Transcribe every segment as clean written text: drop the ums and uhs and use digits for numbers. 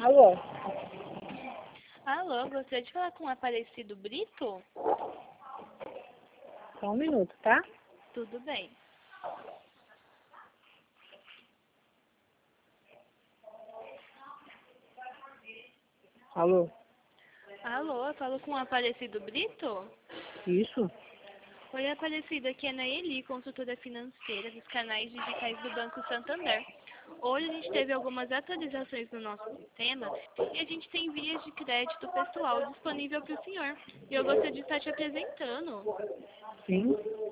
Alô? Alô, gostaria de falar com o Aparecido Brito? Só um minuto, tá? Tudo bem. Alô? Alô, eu falo com o Aparecido Brito? Isso? Oi, Aparecido, aqui é a Naeli, consultora financeira dos canais digitais do Banco Santander. Hoje a gente teve algumas atualizações no nosso sistema e a gente tem vias de crédito pessoal disponível para o senhor. E eu gostaria de estar te apresentando. Sim?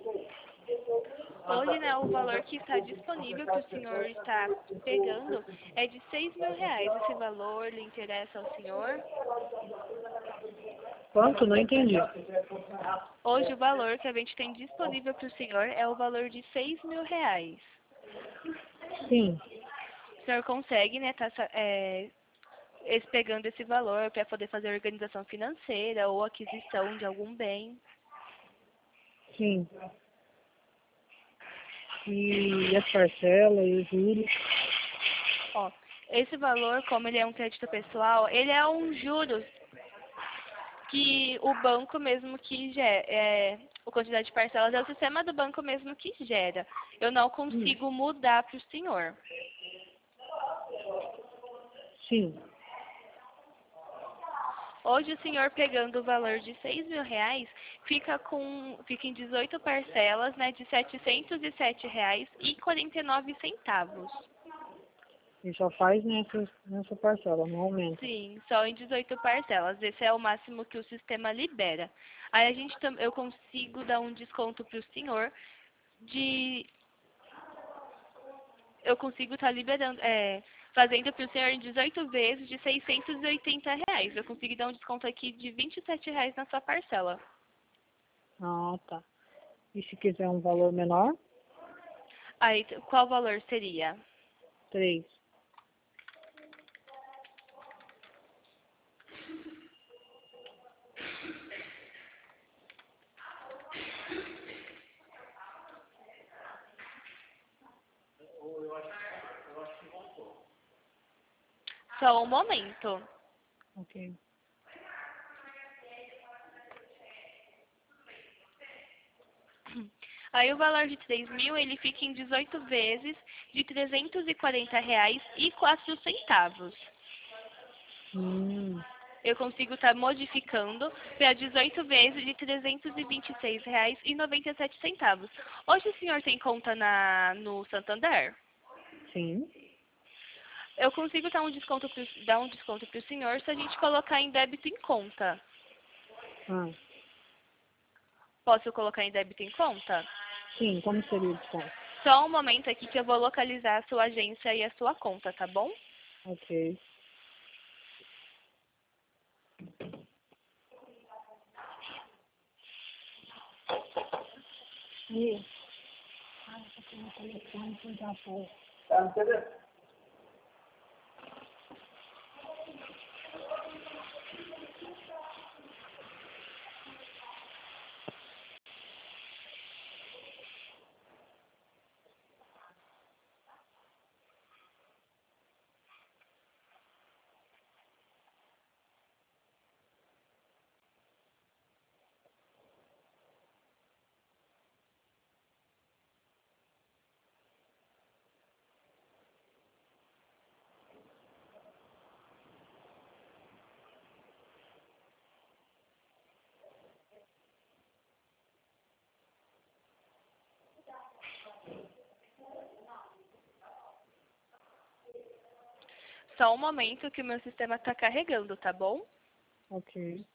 Hoje, né, o valor que está disponível que o senhor está pegando é de R$ 6.000. Esse valor lhe interessa ao senhor? Quanto? Não entendi. Hoje o valor que a gente tem disponível para o senhor é o valor de R$ 6.000. Sim. O senhor consegue, né, pegando esse valor para poder fazer organização financeira ou aquisição de algum bem. Sim. E as parcelas e os juros? Ó, esse valor, como ele é um crédito pessoal, ele é um juros que o banco mesmo que gera, a quantidade de parcelas é o sistema do banco mesmo que gera. Eu não consigo mudar para o senhor. Sim. Hoje o senhor pegando o valor de R$ 6.000 fica em 18 parcelas, né, de R$ 707,49. E só faz nessa parcela, não aumenta. Sim, só em 18 parcelas. Esse é o máximo que o sistema libera. Aí eu consigo dar um desconto para o senhor de eu consigo estar liberando, fazendo para o senhor em 18 vezes de R$ 680. Eu consigo dar um desconto aqui de R$ 27 na sua parcela. Ah, tá. E se quiser um valor menor? Aí, qual valor seria? 3. Só um momento. Ok. Aí o valor de 3.000, ele fica em 18 vezes de R$ 340,04. Hum. Eu consigo estar modificando para 18 vezes de R$ 326,97. Hoje o senhor tem conta no Santander? Sim. Eu consigo dar um desconto para o senhor se a gente colocar em débito em conta. Ah. Posso colocar em débito em conta? Sim, como seria o desconto? Só um momento aqui que eu vou localizar a sua agência e a sua conta, tá bom? Ok. E... Ah, eu tô no telefone, por já foi. Só um momento que o meu sistema está carregando, tá bom? Ok.